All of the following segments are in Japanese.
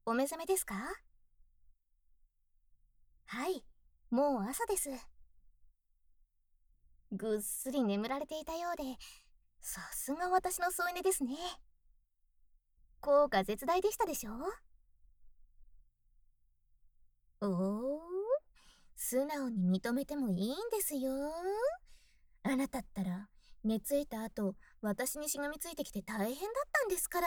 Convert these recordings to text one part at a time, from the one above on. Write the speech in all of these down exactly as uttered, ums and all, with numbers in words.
お目覚めですか？はい、もう朝です。ぐっすり眠られていたようで、さすが私の添い寝ですね。効果絶大でしたでしょ？おお、素直に認めてもいいんですよ。あなたったら、寝ついた後、私にしがみついてきて大変だったんですから。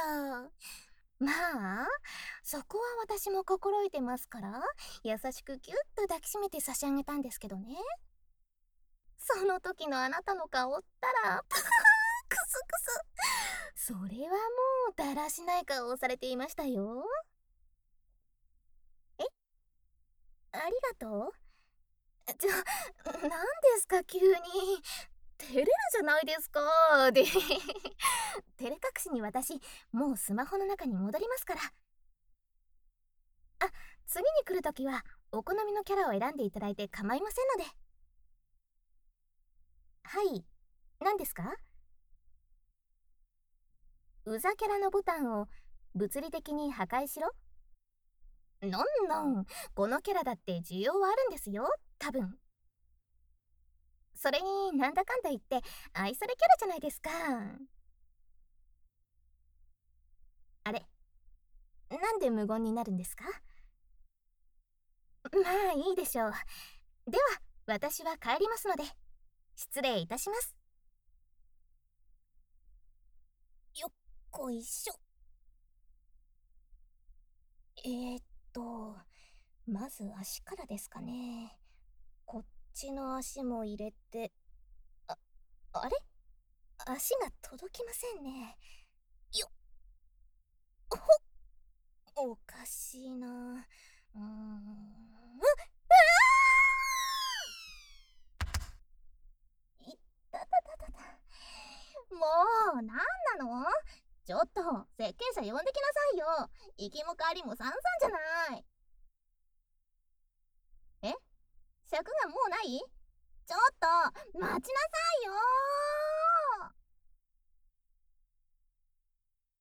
まあ、そこは私も心得てますから、優しくギュッと抱きしめて差し上げたんですけどね。その時のあなたの顔ったら、クスクス。それはもうだらしない顔をされていましたよ。え、ありがとう。じゃ、何ですか急に。照れるじゃないですか。で、照れ隠しに私、もうスマホの中に戻りますから。あ、次に来るときは、お好みのキャラを選んでいただいて構いませんので。はい、何ですか？うざキャラのボタンを物理的に破壊しろ？のんのん、このキャラだって需要はあるんですよ、多分。それになんだかんだ言って愛されキャラじゃないですか。あれ、なんで無言になるんですか？まあいいでしょう。では、私は帰りますので、失礼いたします。よっこいしょ。えー、っと、まず足からですかね。こっちの足も入れて、あ、あれ、足が届きませんね。よっ、ほっ、おかしいな。うーん。うっ、いったたたたた。もう、なんなの？ちょっと、設計者呼んできなさいよ。行きも帰りも散々じゃない。え、尺がもうない？ちょっと、待ちなさいよ。